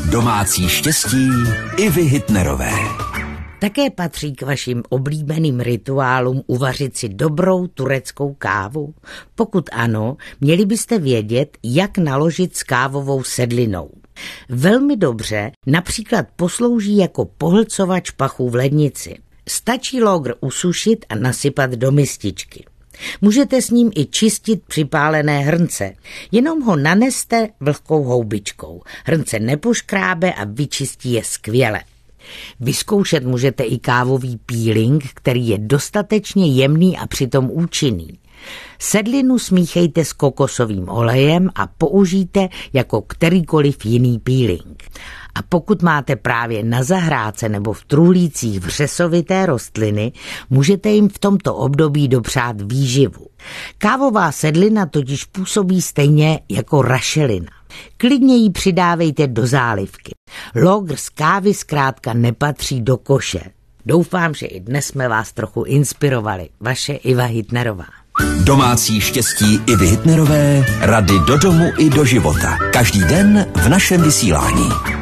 Domácí štěstí Ivy Hitnerové. Také patří k vašim oblíbeným rituálům uvařit si dobrou tureckou kávu? Pokud ano, měli byste vědět, jak naložit s kávovou sedlinou. Velmi dobře například poslouží jako pohlcovač pachů v lednici. Stačí logr usušit a nasypat do mističky. Můžete s ním i čistit připálené hrnce, jenom ho naneste vlhkou houbičkou. Hrnce nepoškrábe a vyčistí je skvěle. Vyzkoušet můžete i kávový peeling, který je dostatečně jemný a přitom účinný. Sedlinu smíchejte s kokosovým olejem a použijte jako kterýkoliv jiný peeling. A pokud máte právě na zahrádce nebo v truhlících vřesovité rostliny, můžete jim v tomto období dopřát výživu. Kávová sedlina totiž působí stejně jako rašelina. Klidně ji přidávejte do zálivky. Logr z kávy zkrátka nepatří do koše. Doufám, že i dnes jsme vás trochu inspirovali. Vaše Iva Hitnerová. Domácí štěstí Ivy Hitnerové, rady do domu i do života. Každý den v našem vysílání.